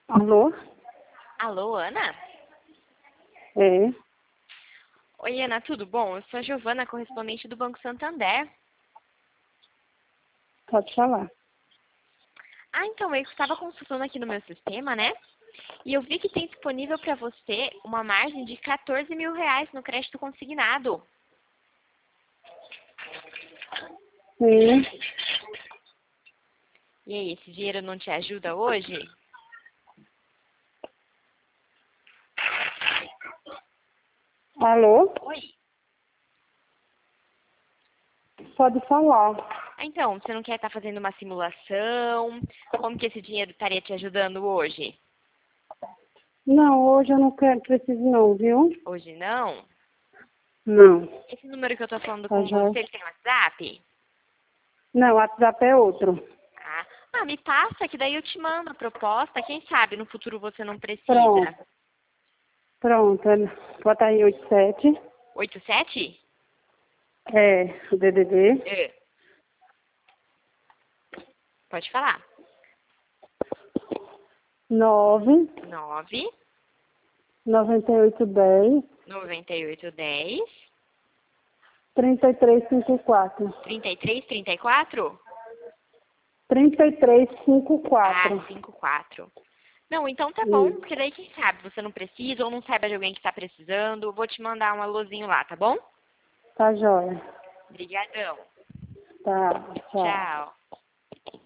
Alô? Alô, Ana? É, Oi, Ana, tudo bom? Eu sou a Giovana, correspondente do Banco Santander. pode falar. Então, eu estava consultando aqui no meu sistema, né? E eu vi que tem disponível para você uma margem de R$ 14.000 no crédito consignado. Sim. E aí, esse dinheiro não te ajuda hoje? Alô? Oi. Pode falar. Então, você não quer estar fazendo uma simulação? Como que esse dinheiro estaria te ajudando hoje? Não, hoje eu não quero, preciso não, viu? Hoje não? Não. Esse número que eu tô falando Tá com já. você, ele tem WhatsApp? Não, o WhatsApp é outro. Me passa, que daí eu te mando a proposta. Quem sabe no futuro você não Pronto. precisa. Pronto. Bota aí 87. 87? É, o DDD. É. Pode falar. 9, 9, 98, 10, 98, 10, 33, 54. 33, 34? 33, 54. 54. Não, então tá bom, Isso. porque daí quem sabe você não precisa ou não sabe de alguém que tá precisando. Eu vou te mandar um alôzinho lá, tá bom? Tá jóia. Obrigadão. Tá, tchau. Tchau.